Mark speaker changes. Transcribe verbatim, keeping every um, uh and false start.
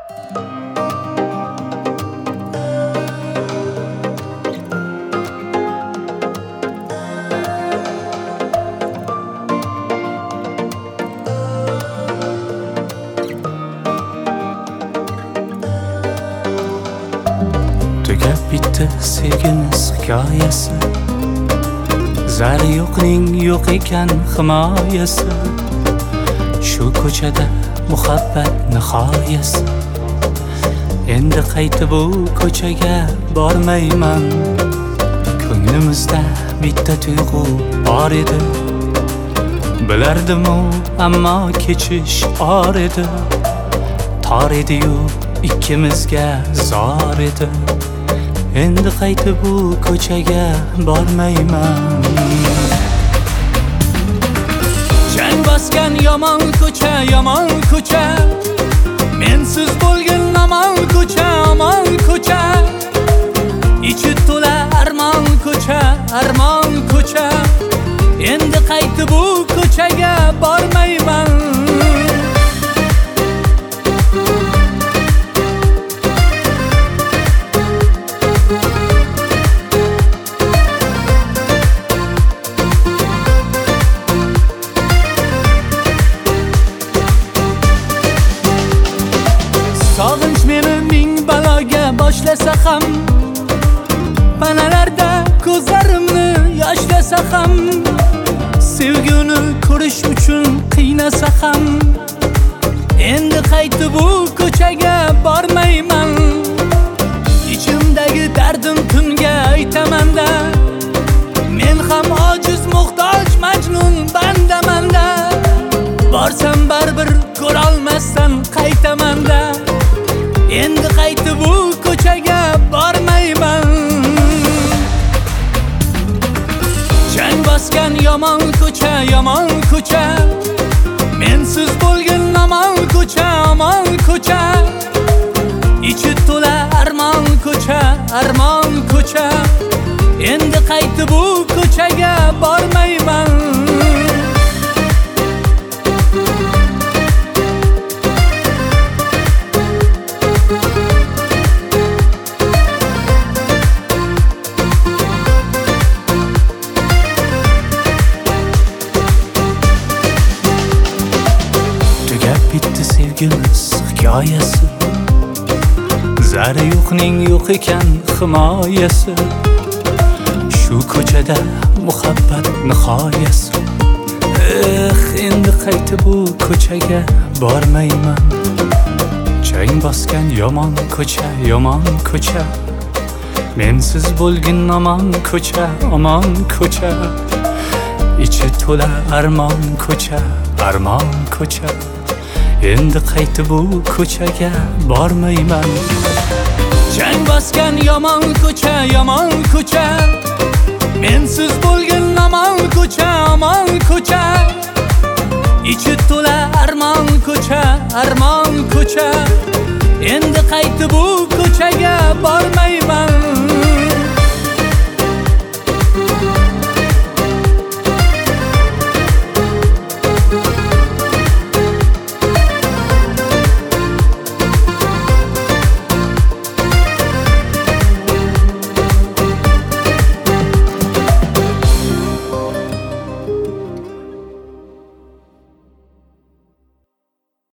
Speaker 1: Tugab bitti sevgimiz hikoyasi, zari yo'qning yo'q ekan himoyasi. Shu ko'chada muhabbat nihoyasi. Endi qaytib bu ko'chaga bormayman. Ko'nglimizda bitta tuyg'u bor edi. Bilardim-u, ammo kechish or edi. Tor edi-yu, ikkimizga zor edi. Endi qaytib bu ko'chaga bormayman. Chang bosgan yomon ko'cha, yomon ko'cha. Mensiz bo'lgan omon ko'cha, omon ko'cha. Ichi to'la armon ko'cha, armon ko'cha. Endi qaytib bu ko'chaga bormayman. Sog'inch meni ming baloga boshlasa ham, panalarda ko'zlarimni yoshlasa ham, sevgini ko'rish uchun qiynasa ham, endi qaytib bu ko'chaga bormayman. Ichimdagi dardim tunga aytaman-da, men ham ojiz, muhtoj, majnun bandaman-da. Borsam baribir ko'rolmasdan qaytaman-da. Endi qaytib bu ko'chaga bormayman. Chang bosgan yomon ko'cha, yomon ko'cha. Mensiz bo'lgan omon ko'cha, omon ko'cha. Ichi to'la armon ko'cha, armon ko'cha. Endi qaytib bu ko'chaga bormayman. Bitti sevgimiz hikoyasi, zari yo'qning yo'q ekan himoyasi. Shu ko'chada muhabbat nihoyasi. Eh, endi qaytib bu ko'chaga bormayman. Chang bosgan yomon ko'cha, yomon ko'cha. Mensiz bo'lgin omon ko'cha, omon ko'cha. Ichi to'la armon ko'cha, armon ko'cha. Endi qaytib bu ko'chaga bormayman. Chang bosgan yomon ko'cha, yomon ko'cha. Mensiz bo'lgan omon ko'cha, omon ko'cha. Ichi to'la armon ko'cha, armon ko'cha. Endi qaytib bu ko'chaga bormayman.